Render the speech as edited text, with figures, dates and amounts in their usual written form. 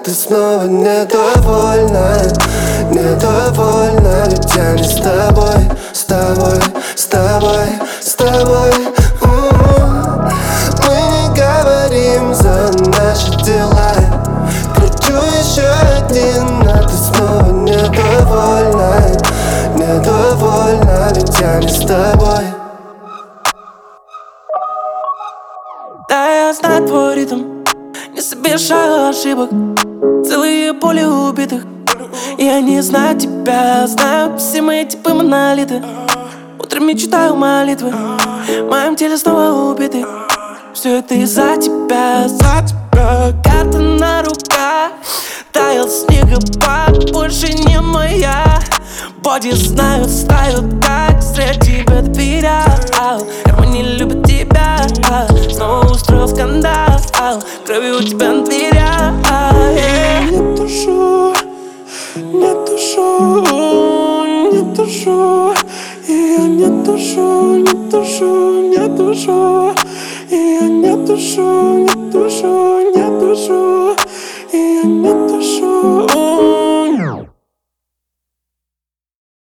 ты снова недовольна. Недовольна, ведь я не с тобой, с тобой, с тобой, с тобой. Мы не говорим за наши дела. Кручу еще один, а ты снова недовольна. Недовольна, ведь я не с тобой. Да, я знаю твой ритм, не совершаю ошибок, целые поле убитых. Я не знаю тебя, знаю все мои типы монолиты. Утром читаю молитвы, в моем теле снова убиты. Все это из-за тебя, за тебя. Карта на руках, таял снегопад, больше не моя. Боди знают, ставят так, зря тебя доверял. Карма не любит тебя, снова устроил скандал, крови у тебя на дверях. Не тушу, не тушу, не тушу. И я не тушу, не тушу, не тушу. И я не тушу, не тушу, не тушу. И я не тушу.